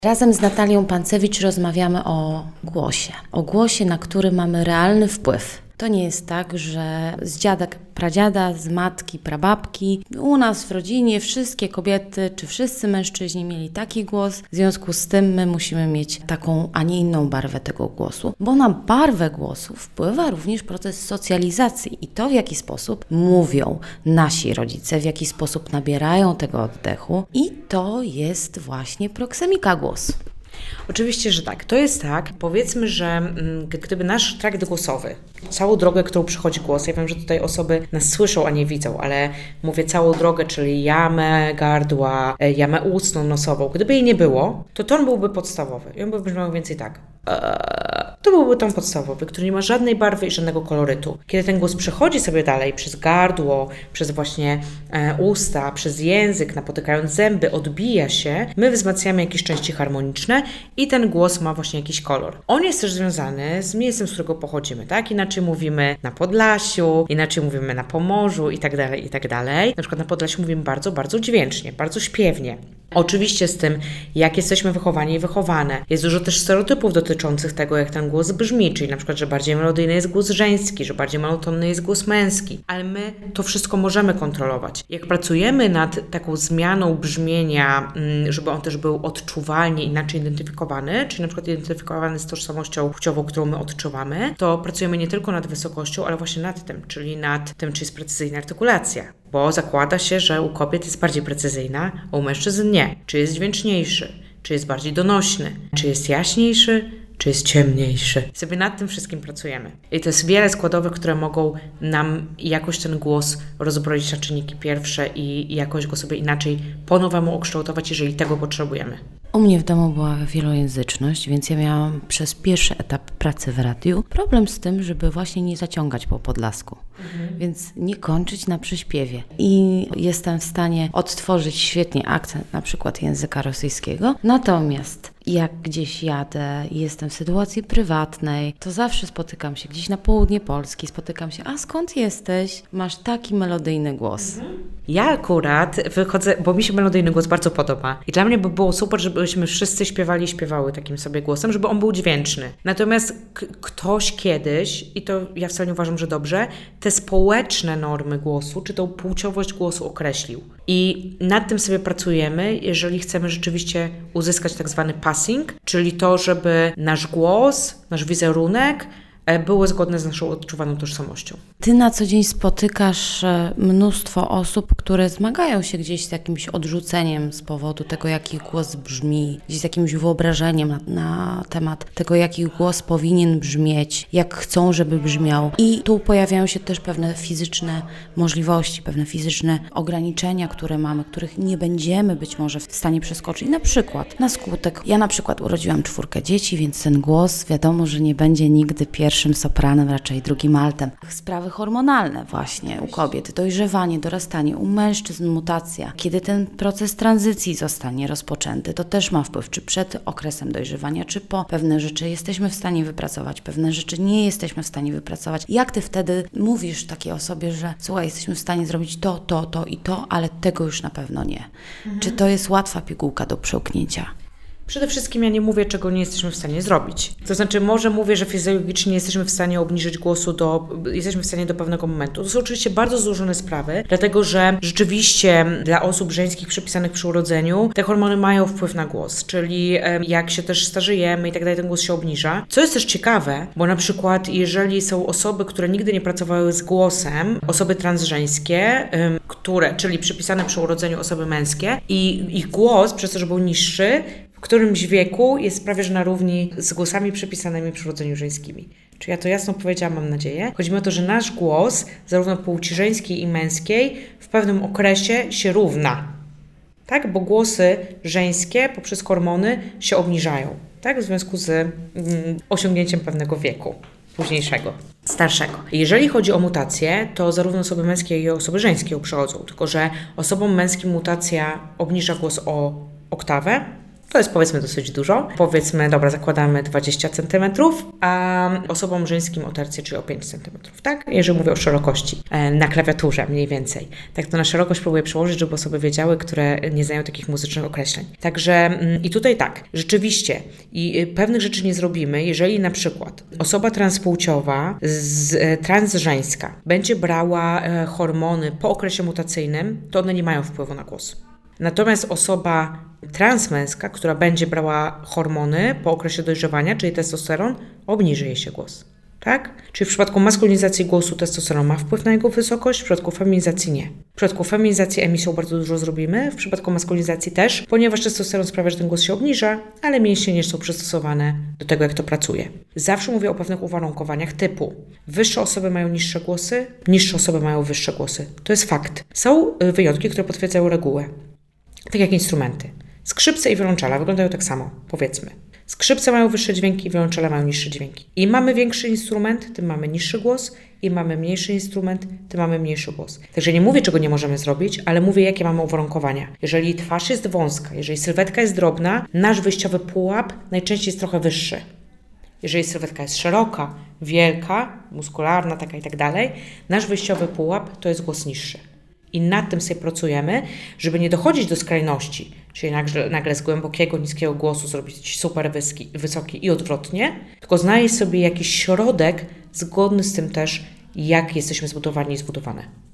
Razem z Natalią Pancewicz rozmawiamy o głosie, na który mamy realny wpływ. To nie jest tak, że z dziada, pradziada, z matki, prababki, u nas w rodzinie wszystkie kobiety czy wszyscy mężczyźni mieli taki głos, w związku z tym my musimy mieć taką, a nie inną barwę tego głosu, bo na barwę głosu wpływa również proces socjalizacji i to, w jaki sposób mówią nasi rodzice, w jaki sposób nabierają tego oddechu i to jest właśnie proksemika głosu. Oczywiście, że tak. To jest tak, powiedzmy, że gdyby nasz trakt głosowy, całą drogę, którą przechodzi głos, ja wiem, że tutaj osoby nas słyszą, a nie widzą, ale mówię całą drogę, czyli jamę gardła, jamę ustną, nosową. Gdyby jej nie było, to ton byłby podstawowy. I on by brzmiał więcej tak. To byłby ton podstawowy, który nie ma żadnej barwy i żadnego kolorytu. Kiedy ten głos przechodzi sobie dalej przez gardło, przez właśnie usta, przez język, napotykając zęby, odbija się, my wzmacniamy jakieś części harmoniczne i ten głos ma właśnie jakiś kolor. On jest też związany z miejscem, z którego pochodzimy, tak? Inaczej mówimy na Podlasiu, inaczej mówimy na Pomorzu i tak dalej, i tak dalej. Na przykład na Podlasiu mówimy bardzo, bardzo dźwięcznie, bardzo śpiewnie. Oczywiście z tym, jak jesteśmy wychowani i wychowane. Jest dużo też stereotypów dotyczących tego, jak ten głos brzmi, czyli na przykład, że bardziej melodyjny jest głos żeński, że bardziej monotonny jest głos męski, ale my to wszystko możemy kontrolować. Jak pracujemy nad taką zmianą brzmienia, żeby on też był odczuwalnie inaczej identyfikowany, czyli na przykład identyfikowany z tożsamością płciową, którą my odczuwamy, to pracujemy nie tylko nad wysokością, ale właśnie nad tym, czyli nad tym, czy jest precyzyjna artykulacja. Bo zakłada się, że u kobiet jest bardziej precyzyjna, a u mężczyzn nie. Czy jest dźwięczniejszy, czy jest bardziej donośny, czy jest jaśniejszy, czy jest ciemniejszy. Sobie nad tym wszystkim pracujemy. I to jest wiele składowych, które mogą nam jakoś ten głos rozbroić na czynniki pierwsze i jakoś go sobie inaczej po nowemu ukształtować, jeżeli tego potrzebujemy. U mnie w domu była wielojęzyczność, więc ja miałam przez pierwszy etap pracy w radiu problem z tym, żeby właśnie nie zaciągać po podlasku, więc nie kończyć na przyśpiewie. I jestem w stanie odtworzyć świetnie akcent na przykład języka rosyjskiego, natomiast jak gdzieś jadę i jestem w sytuacji prywatnej, to zawsze spotykam się gdzieś na południe Polski, a skąd jesteś? Masz taki melodyjny głos. Ja akurat wychodzę, bo mi się melodyjny głos bardzo podoba i dla mnie by było super, żebyśmy wszyscy śpiewały takim sobie głosem, żeby on był dźwięczny. Natomiast ktoś kiedyś, i to ja wcale nie uważam, że dobrze, te społeczne normy głosu, czy tą płciowość głosu określił. I nad tym sobie pracujemy, jeżeli chcemy rzeczywiście uzyskać tak zwany passing, czyli to, żeby nasz głos, nasz wizerunek były zgodne z naszą odczuwaną tożsamością. Ty na co dzień spotykasz mnóstwo osób, które zmagają się gdzieś z jakimś odrzuceniem z powodu tego, jaki głos brzmi, gdzieś z jakimś wyobrażeniem na temat tego, jaki głos powinien brzmieć, jak chcą, żeby brzmiał. I tu pojawiają się też pewne fizyczne możliwości, pewne fizyczne ograniczenia, które mamy, których nie będziemy być może w stanie przeskoczyć. Na przykład na skutek, ja na przykład urodziłam 4 dzieci, więc ten głos wiadomo, że nie będzie nigdy pierwszym sopranem, raczej drugim altem. Sprawy hormonalne właśnie u kobiet, dojrzewanie, dorastanie, u mężczyzn mutacja. Kiedy ten proces tranzycji zostanie rozpoczęty, to też ma wpływ, czy przed okresem dojrzewania, czy po. Pewne rzeczy jesteśmy w stanie wypracować, pewne rzeczy nie jesteśmy w stanie wypracować. Jak ty wtedy mówisz takiej osobie, że słuchaj, jesteśmy w stanie zrobić to i to, ale tego już na pewno nie. Czy to jest łatwa pigułka do przełknięcia? Przede wszystkim ja nie mówię, czego nie jesteśmy w stanie zrobić. To znaczy, może mówię, że fizjologicznie jesteśmy w stanie obniżyć głosu jesteśmy w stanie do pewnego momentu. To są oczywiście bardzo złożone sprawy, dlatego że rzeczywiście dla osób żeńskich przypisanych przy urodzeniu te hormony mają wpływ na głos, czyli jak się też starzejemy i tak dalej, ten głos się obniża. Co jest też ciekawe, bo na przykład jeżeli są osoby, które nigdy nie pracowały z głosem, osoby transżeńskie, czyli przypisane przy urodzeniu osoby męskie i ich głos, przez to, że był niższy, w którymś wieku jest prawie że na równi z głosami przypisanymi przy urodzeniu żeńskimi. Czy ja to jasno powiedziałam, mam nadzieję? Chodzi mi o to, że nasz głos, zarówno płci żeńskiej i męskiej, w pewnym okresie się równa. Tak? Bo głosy żeńskie poprzez hormony się obniżają. Tak? W związku z osiągnięciem pewnego wieku późniejszego, starszego. Jeżeli chodzi o mutację, to zarówno osoby męskie, jak i osoby żeńskie ją przechodzą. Tylko że osobom męskim mutacja obniża głos o oktawę, To jest powiedzmy dosyć dużo. Powiedzmy, dobra, zakładamy 20 cm, a osobom żeńskim o tercję, czyli o 5 cm, tak? Jeżeli mówię o szerokości na klawiaturze mniej więcej. Tak to na szerokość próbuję przełożyć, żeby osoby wiedziały, które nie znają takich muzycznych określeń. Także i tutaj tak, rzeczywiście i pewnych rzeczy nie zrobimy, jeżeli na przykład osoba transpłciowa, transżeńska będzie brała hormony po okresie mutacyjnym, to one nie mają wpływu na głos. Natomiast osoba transmęska, która będzie brała hormony po okresie dojrzewania, czyli testosteron, obniży jej się głos. Tak? Czyli w przypadku maskulinizacji głosu testosteron ma wpływ na jego wysokość, w przypadku feminizacji nie. W przypadku feminizacji emisją bardzo dużo zrobimy, w przypadku maskulinizacji też, ponieważ testosteron sprawia, że ten głos się obniża, ale mięśnie nie są przystosowane do tego, jak to pracuje. Zawsze mówię o pewnych uwarunkowaniach typu wyższe osoby mają niższe głosy, niższe osoby mają wyższe głosy. To jest fakt. Są wyjątki, które potwierdzają regułę. Tak jak instrumenty. Skrzypce i wiolonczela wyglądają tak samo, powiedzmy. Skrzypce mają wyższe dźwięki, wiolonczele mają niższe dźwięki. Im mamy większy instrument, tym mamy niższy głos. Im mamy mniejszy instrument, tym mamy mniejszy głos. Także nie mówię, czego nie możemy zrobić, ale mówię, jakie mamy uwarunkowania. Jeżeli twarz jest wąska, jeżeli sylwetka jest drobna, nasz wyjściowy pułap najczęściej jest trochę wyższy. Jeżeli sylwetka jest szeroka, wielka, muskularna, taka i tak dalej, nasz wyjściowy pułap to jest głos niższy. I nad tym sobie pracujemy, żeby nie dochodzić do skrajności, czyli nagle z głębokiego, niskiego głosu zrobić super wysoki i odwrotnie, tylko znaleźć sobie jakiś środek zgodny z tym też, jak jesteśmy zbudowani i zbudowane.